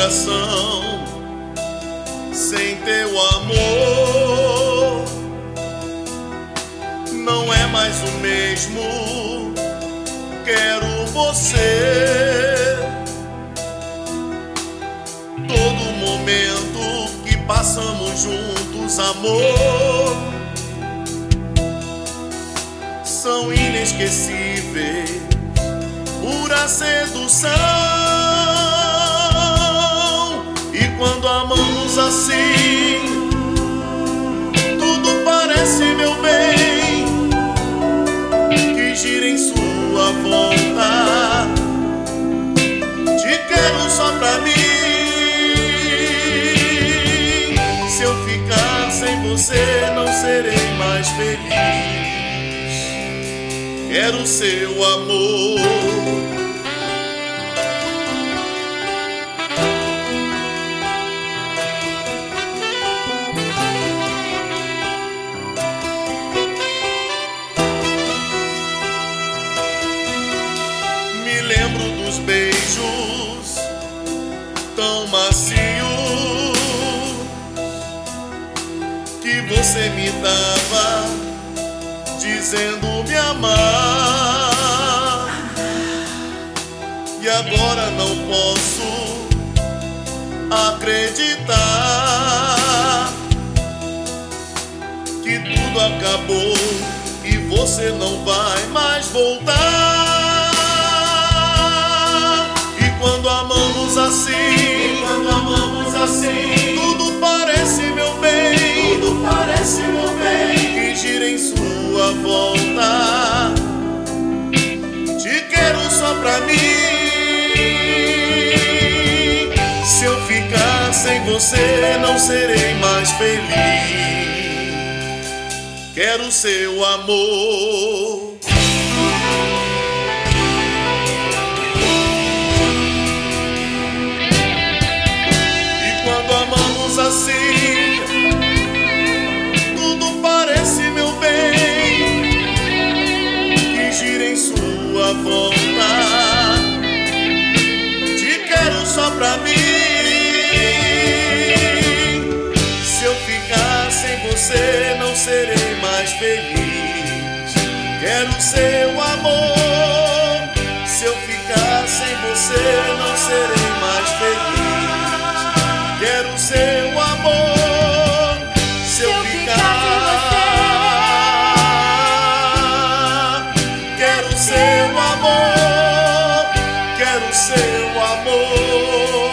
coração sem teu amor não é mais o mesmo. Quero você. Todo momento que passamos juntos, amor, são inesquecíveis, pura sedução. E quando amamos assim, tudo parece, meu bem, que gira em sua volta. Te quero só pra mim. Se eu ficar sem você, não serei mais feliz. Quero seu amor. Me lembro dos beijos tão macios que você me dava, dizendo me amar. E agora não posso acreditar que tudo acabou e você não vai mais voltar. E quando amamos assim, tudo parece, meu bem, que gira em sua volta. Te quero só pra mim. Se eu ficar sem você, não serei mais feliz. Quero seu amor. E quando amamos assim, tudo parece, meu bem, que gira em sua volta. Te quero só pra mim. Se eu ficar sem você, não serei mais feliz. Quero seu amor. Se eu ficar sem você, não serei mais feliz. Quero seu amor. Se eu ficar, quero seu amor. Quero seu amor.